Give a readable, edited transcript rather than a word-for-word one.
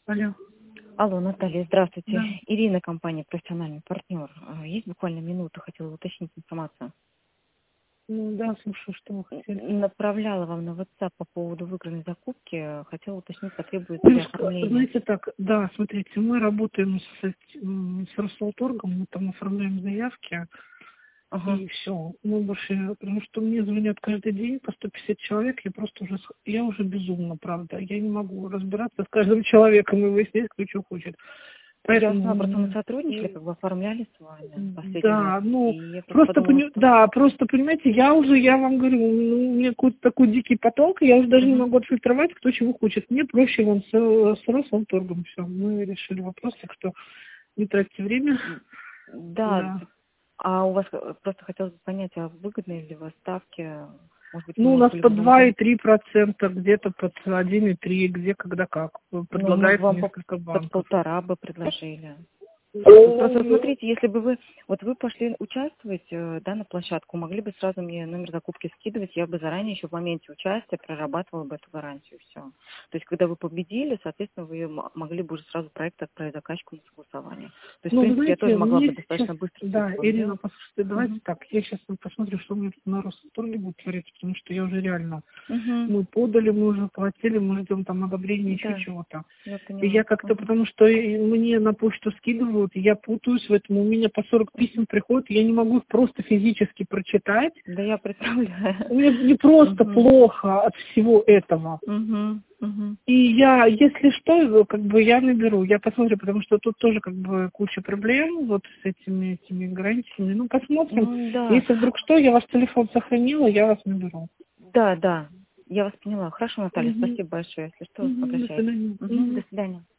Алло. Алло, Наталья, здравствуйте. Да. Ирина, компания «Профессиональный партнер». Есть буквально минуту, хотела уточнить информацию. Ну да, слушаю, что вы хотели. Направляла вам на WhatsApp по поводу выигранной закупки. Хотела уточнить, потребуется ли Немножко, оформление. знаете, так, да, смотрите, мы работаем с Росволторгом, мы там оформляем заявки, Ага. и все. Мы больше, потому что мне звонят каждый день по 150 человек, я уже безумна, правда. Я не могу разбираться с каждым человеком и выяснять, кто что хочет. Ясно, просто мы Поэтому, сотрудничали, оформляли с вами последний раз. да, И ну, я просто подумала, что... просто, понимаете, я вам говорю, ну, у меня какой-то такой дикий поток, я уже даже не Мгм. могу отфильтровать, кто чего хочет. Мне проще вон с Росволторгом все. Мы решили вопрос, так что не тратьте время. Да, Да. а у вас просто хотелось бы понять, а выгодные ли у вас ставки? Может быть, Ну, у нас были по бы нам 2,3%, где-то под 1,3%, где когда как. ну, мы бы Предлагает вам несколько под банков. 1,5 бы предложили. Вот просто вот Ну, смотрите, если бы вы пошли участвовать, да, на площадку, могли бы сразу мне номер закупки скидывать, я бы заранее еще в моменте участия прорабатывала бы эту гарантию, все. То есть, когда вы победили, соответственно, вы могли бы уже сразу проект отправить заказчику на согласование. То есть, в Ну, вы принципе, я тоже знаете, могла бы мне сейчас, достаточно быстро все да, это вам Ирина, сделать. послушайте, давайте Угу. так, я сейчас посмотрю, что у меня тут на Росторге будет твориться, потому что я уже реально, Угу. мы подали, мы уже платили, мы ждем там одобрения, еще Да, чего-то. я И поняла. я как-то, Угу. потому что мне на почту скидывают, и я путаюсь в этом, у меня по 40 писем приходит, я не могу их просто физически прочитать, Да, я представляю. мне просто Угу. плохо от всего этого. Угу. Угу. И я, если что, как бы я наберу, я посмотрю, потому что тут тоже как бы куча проблем вот с этими гарантиями. Ну, посмотрим. Ну, да. Если вдруг что, я ваш телефон сохранила, я вас наберу. Да, да, я вас поняла. Хорошо, Наталья, Угу. спасибо большое. Если что, Угу. До обращайтесь. свидания. Мгм, Угу. до свидания.